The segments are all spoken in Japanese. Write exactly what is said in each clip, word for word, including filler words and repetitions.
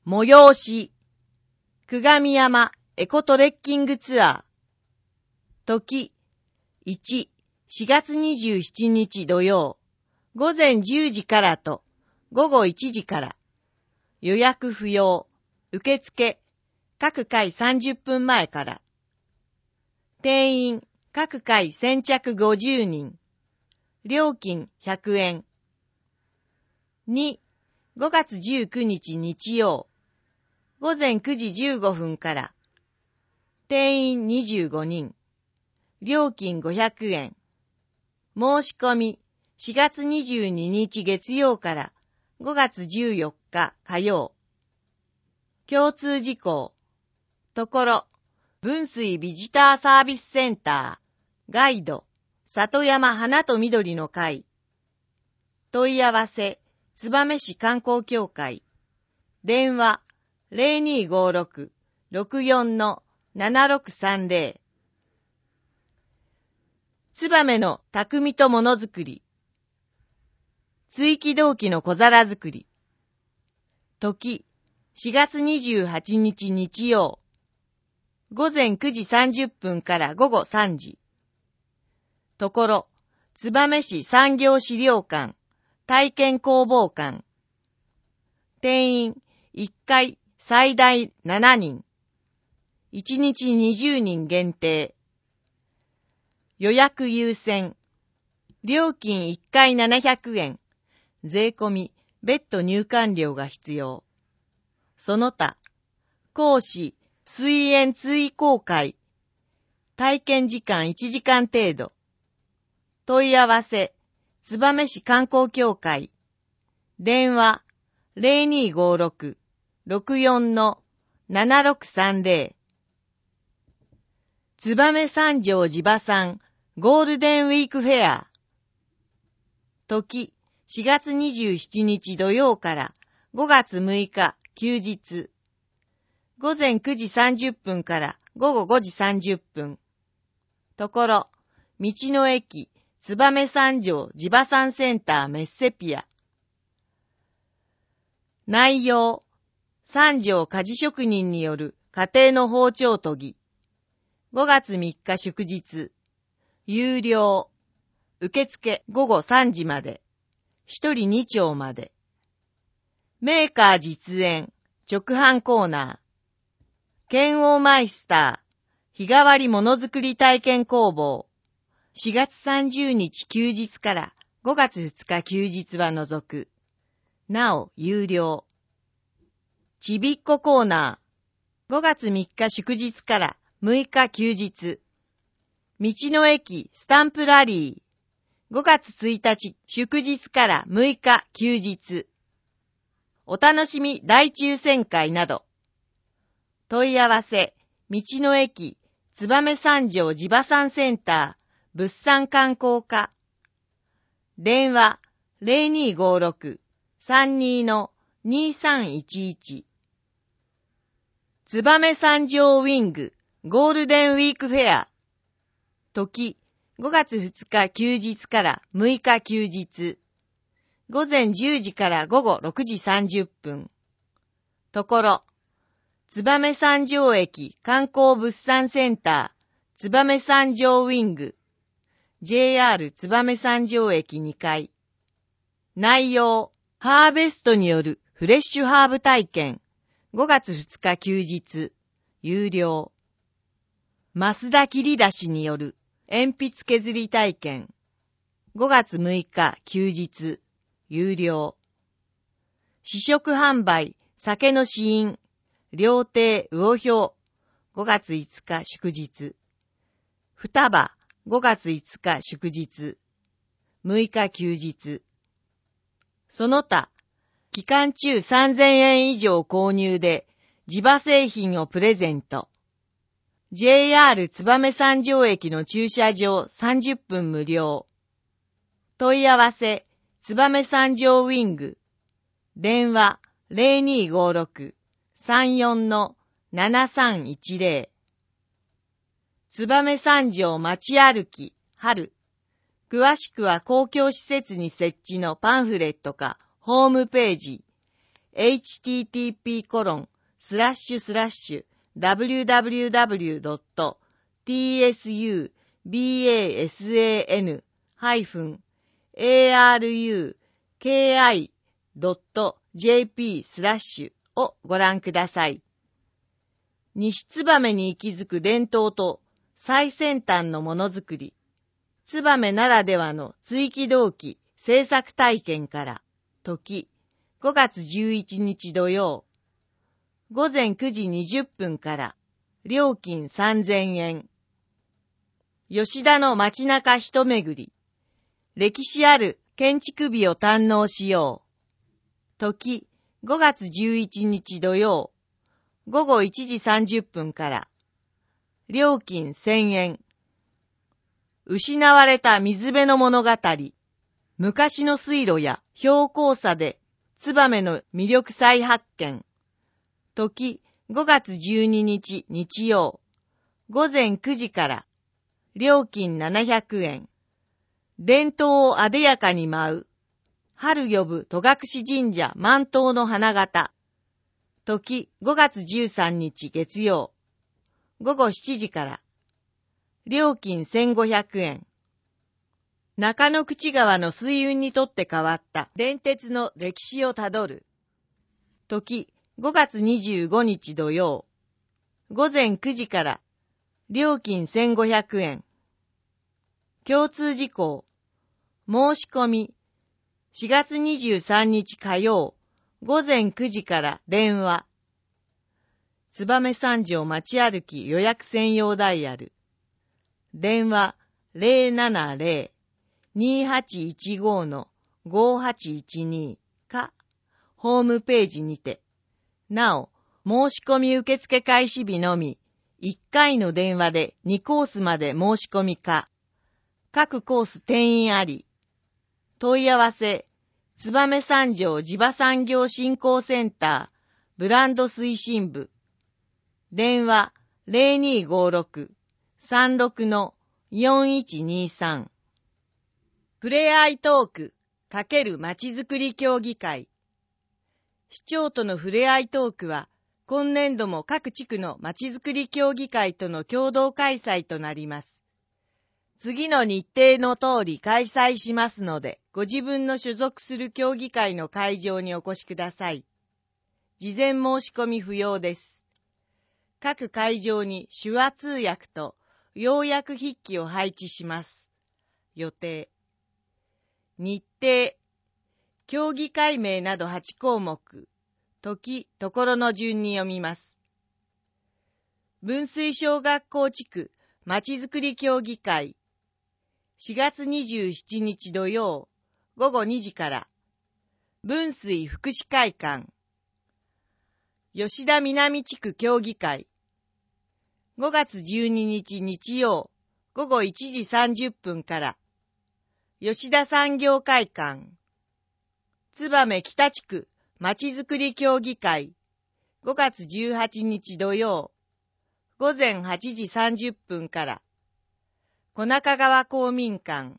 催し、久我山エコトレッキングツアー。時、いち、しがつにじゅうしちにち土曜、午前じゅうじからと午後いちじから。予約不要、受付、各回さんじゅっぷんまえから。定員、各回先着ごじゅうにん。料金ひゃくえん。に、ごがつじゅうくにち日曜、午前くじじゅうごふんから。定員にじゅうごにん。料金ごひゃくえん。申し込み、しがつにじゅうににち月曜からごがつじゅうよっか火曜。共通事項。ところ、分水ビジターサービスセンター、ガイド、里山花と緑の会。問い合わせ、燕市観光協会。電話、ゼロにーごーろく ろくよん ななろくさんゼロ。燕の匠とものづくり。追記銅器の小皿作り。時、しがつにじゅうはちにち日曜。午前くじさんじゅっぷんから午後さんじ。ところ、燕市産業資料館、体験工房館。定員、いっかい最大しちにん。いちにちにじゅうにん限定。予約優先。料金いっかいななひゃくえん。税込み、別途入館料が必要。その他、講師、水煙追講会。体験時間いちじかん程度。問い合わせ、燕市観光協会。電話、ゼロにーごーろく ろくよん ななろくさんゼロ。燕三条地場産ゴールデンウィークフェア。時、しがつにじゅうしちにち土曜からごがつむいか休日。午前くじさんじゅっぷんから午後ごじさんじゅっぷん。ところ、道の駅、燕三条地場産センターメッセピア。内容、三条鍛冶職人による家庭の包丁研ぎ。ごがつみっか祝日。有料。受付ごごさんじまで。一人に丁まで。メーカー実演、直販コーナー。剣王マイスター、日替わりものづくり体験工房。しがつさんじゅうにち休日からごがつふつか休日は除く。なお、有料。ちびっこコーナー。ごがつみっか祝日からむいか休日。道の駅スタンプラリー。ごがつついたち祝日からむいか休日。お楽しみ大抽選会など。問い合わせ、道の駅燕三条地場産センター物産観光課。電話ゼロにーごーろく さんにー にさんいちいち。燕三条ウィングゴールデンウィークフェア。時、ごがつふつか休日からむいか休日。午前じゅうじから午後ろくじさんじゅっぷん。ところ、燕三条駅観光物産センター燕三条ウィング。ジェイアール 燕三条駅にかい。内容、ハーベストによるフレッシュハーブ体験。ごがつふつか休日。有料。増田切り出しによる鉛筆削り体験。ごがつむいか休日。有料。試食販売、酒の試飲。料亭魚評。ごがついつか祝日。双葉。ごがついつか祝日。むいか休日。その他、期間中さんぜんえん以上購入で地場製品をプレゼント。ジェイアール 燕三条駅の駐車場さんじゅっぷん無料。問い合わせ、燕三条ウィング。電話ゼロにーごーろく さんよん ななさんいちゼロ。燕三条街歩き、春。詳しくは公共施設に設置のパンフレットかホームページ、 エイチティーティーピーコロンスラッシュスラッシュダブリューダブリューダブリュードットティーエスユービーエーエスエーエヌハイフンエーアールユーケーアイドットジェーピースラッシュをご覧ください。西燕に息づく伝統と最先端のものづくり、燕ならではの追記動機制作体験から、時、ごがつじゅういちにち土曜、ごぜんくじにじゅっぷんから、料金さんぜんえん。吉田の街中一巡り、歴史ある建築美を堪能しよう。時、ごがつじゅういちにち土曜、ごごいちじさんじゅっぷんから、料金せんえん。失われた水辺の物語。昔の水路や標高差で燕の魅力再発見。時、ごがつじゅうににち日曜、ごぜんくじから、料金ななひゃくえん。伝統をあでやかに舞う。春呼ぶ戸隠神社満頭の花形。時、ごがつじゅうさんにち月曜、ごごしちじから。料金せんごひゃくえん。中野口川の水運にとって変わった電鉄の歴史をたどる。時、ごがつにじゅうごにち土曜、ごぜんくじから。料金せんごひゃくえん。共通事項。申し込み。しがつにじゅうさんにち火曜、ごぜんくじから電話。燕三条街歩き予約専用ダイヤル。電話 ゼロななゼロ にーはちいちご のごはちいちに か、ホームページにて。なお、申し込み受付開始日のみ、いっかいの電話でにコースまで申し込みか。各コース定員あり。問い合わせ、燕三条地場産業振興センター、ブランド推進部。電話 ゼロにーごろく さんろく のよんいちにさん。ふれあいトーク×まちづくり協議会。市長とのふれあいトークは、今年度も各地区のまちづくり協議会との共同開催となります。次の日程の通り開催しますので、ご自分の所属する協議会の会場にお越しください。事前申し込み不要です。各会場に手話通訳と要約筆記を配置します。予定。日程。協議会名などはちこうもく。時、ところの順に読みます。分水小学校地区まちづくり協議会。しがつにじゅうしちにち土曜、ごごにじから。分水福祉会館。吉田南地区協議会。ごがつじゅうににち日曜、ごごいちじさんじゅっぷんから。吉田産業会館。燕北地区まちづくり協議会。ごがつじゅうはちにち土曜、ごぜんはちじさんじゅっぷんから。小中川公民館。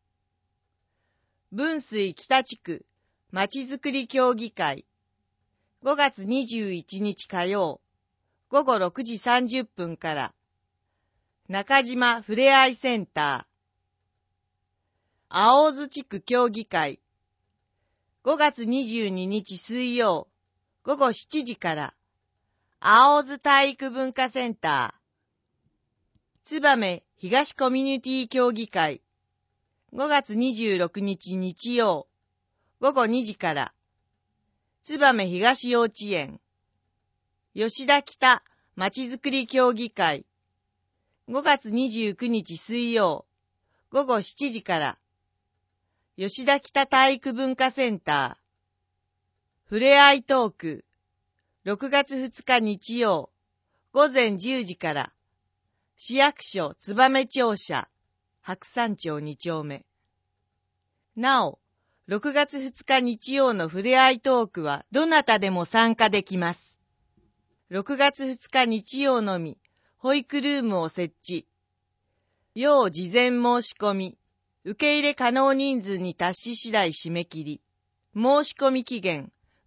分水北地区まちづくり協議会。ごがつにじゅういちにち火曜、ごごろくじさんじゅっぷんから。中島ふれあいセンター。青津地区協議会。ごがつにじゅうににち水曜、ごごしちじから。青津体育文化センター。燕東コミュニティ協議会。ごがつにじゅうろくにち日曜、ごごにじから。燕東幼稚園。吉田北まちづくり協議会。ごがつにじゅうくにち水曜、ごごしちじから。吉田北体育文化センター。ふれあいトーク。ろくがつふつか日曜、ごぜんじゅうじから。市役所燕庁舎、白山町にちょうめ。なお、ろくがつふつか日曜のふれあいトークはどなたでも参加できます。ろくがつふつか日曜のみ、保育ルームを設置。要事前申し込み。受け入れ可能人数に達し次第締め切り。申し込み期限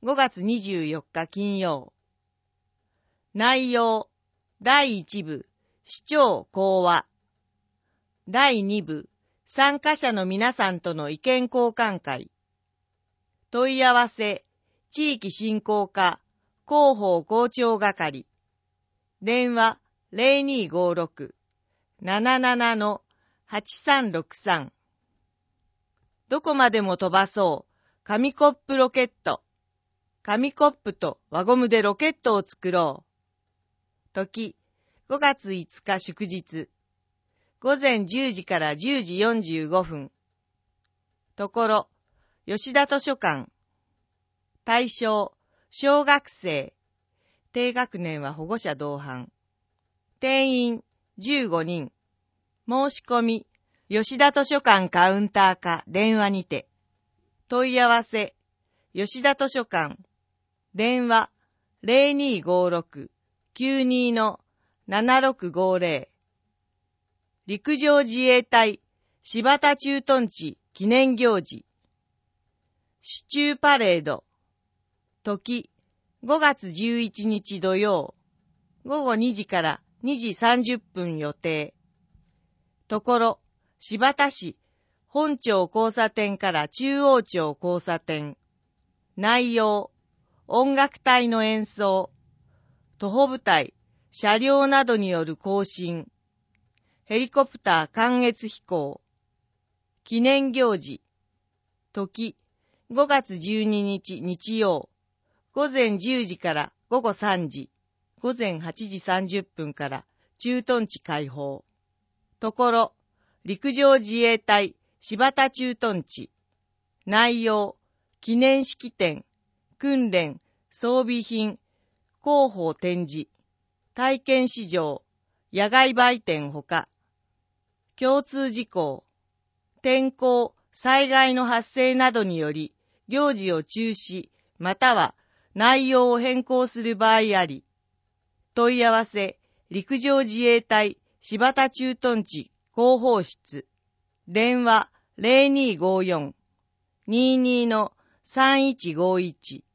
ごがつにじゅうよっか金曜。内容だいいち部市長講話。だいに部参加者の皆さんとの意見交換会。問い合わせ地域振興課広報校長係。電話 ゼロにーごーろく なななな はちさんろくさん。どこまでも飛ばそう紙コップロケット。紙コップと輪ゴムでロケットを作ろう。時ごがついつか祝日。ごぜんじゅうじからじゅうじよんじゅうごふん。ところ吉田図書館。対象小学生。低学年は保護者同伴。定員じゅうごにん。申し込み吉田図書館カウンターか電話にて。問い合わせ吉田図書館。電話 ゼロにーごーろく きゅうにー ななろくごーぜろ。陸上自衛隊柴田駐屯地記念行事。市中パレード。時ごがつじゅういちにち土曜。ごごにじからにじさんじゅっぷん予定。ところ柴田市本町交差点から中央町交差点。内容音楽隊の演奏。徒歩部隊車両などによる行進。ヘリコプター観閲飛行。記念行事。時ごがつじゅうににち日曜。ごぜんじゅうじからごごさんじ。ごぜんはちじさんじゅっぷんから駐屯地開放。ところ陸上自衛隊柴田駐屯地。内容記念式典、訓練、装備品、広報展示、体験市場、野外売店ほか。共通事項、天候、災害の発生などにより行事を中止または内容を変更する場合あり。問い合わせ陸上自衛隊柴田駐屯地広報室。電話 ゼロにーごーよん にーにー さんいちごいち。